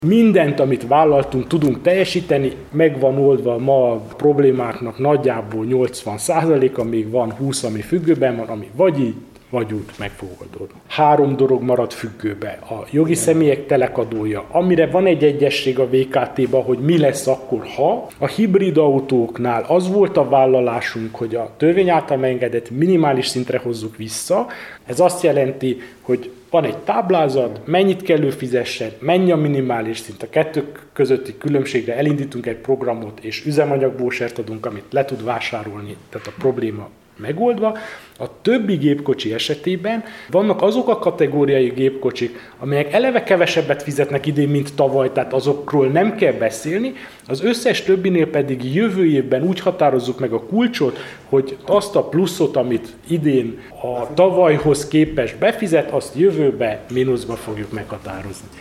Mindent, amit vállaltunk, tudunk teljesíteni, meg van oldva ma a problémáknak nagyjából 80%-a, még van 20, ami függőben van, ami vagy így, vagy úgy meg fog oldódni. 3 dolog marad függőbe. A jogi személyek telekadója, amire van egy egyesség a VKT-ban, hogy mi lesz akkor, ha a hibrid autóknál az volt a vállalásunk, hogy a törvény által megengedett minimális szintre hozzuk vissza. Ez azt jelenti, hogy van egy táblázat, mennyit kell ő fizessen, mennyi a minimális szint. A kettő közötti különbségre elindítunk egy programot, és üzemanyagvouchert adunk, amit le tud vásárolni, tehát a probléma megoldva. A többi gépkocsi esetében vannak azok a kategóriai gépkocsik, amelyek eleve kevesebbet fizetnek idén, mint tavaly, tehát azokról nem kell beszélni. Az összes többinél pedig jövő évben úgy határozzuk meg a kulcsot, hogy azt a pluszot, amit idén a tavalyhoz képest befizet, azt jövőbe mínuszba fogjuk meghatározni.